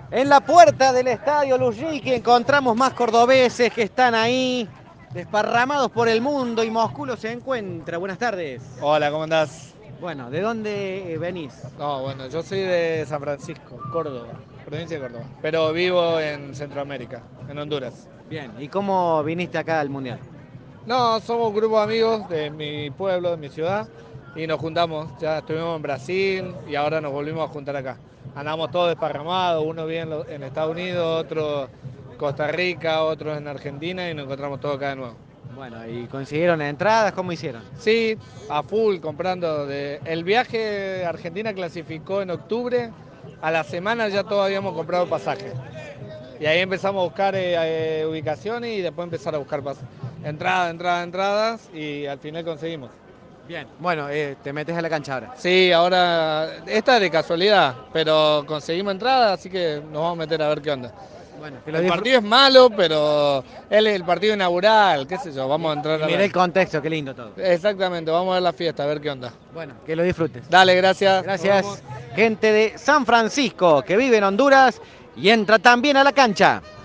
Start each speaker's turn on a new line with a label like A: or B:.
A: En la puerta del estadio Luzhniki encontramos más cordobeses que están ahí, desparramados por el mundo y Moscú los encuentra. Buenas tardes.
B: Hola, ¿cómo andás?
A: Bueno, ¿de dónde venís?
B: No, bueno, yo soy de San Francisco, Córdoba, provincia de Córdoba, pero vivo en Centroamérica, en Honduras.
A: Bien, ¿y cómo viniste acá al Mundial?
B: No, somos un grupo de amigos de mi pueblo, de mi ciudad, y nos juntamos. Ya estuvimos en Brasil y ahora nos volvimos a juntar acá. Andamos todos desparramados, uno vive en Estados Unidos, otro en Costa Rica, otro en Argentina y nos encontramos todos acá de nuevo.
A: Bueno, ¿y consiguieron entradas? ¿Cómo hicieron?
B: Sí, a full comprando. El viaje Argentina clasificó en octubre, a la semana ya todos habíamos comprado pasaje. Y ahí empezamos a buscar ubicaciones y después empezar a buscar entradas y al final conseguimos.
A: Bien, bueno, te metes a la cancha ahora.
B: Sí, ahora, esta es de casualidad, pero conseguimos entradas, así que nos vamos a meter a ver qué onda.
A: Bueno,
B: El partido es malo, pero él es el partido inaugural, qué sé yo, vamos a entrar
A: y
B: a
A: mirá
B: ver.
A: el contexto, qué lindo todo.
B: Exactamente, vamos a ver la fiesta, a ver qué onda.
A: Bueno, que lo disfrutes.
B: Dale, gracias.
A: Gracias, gente de San Francisco que vive en Honduras y entra también a la cancha.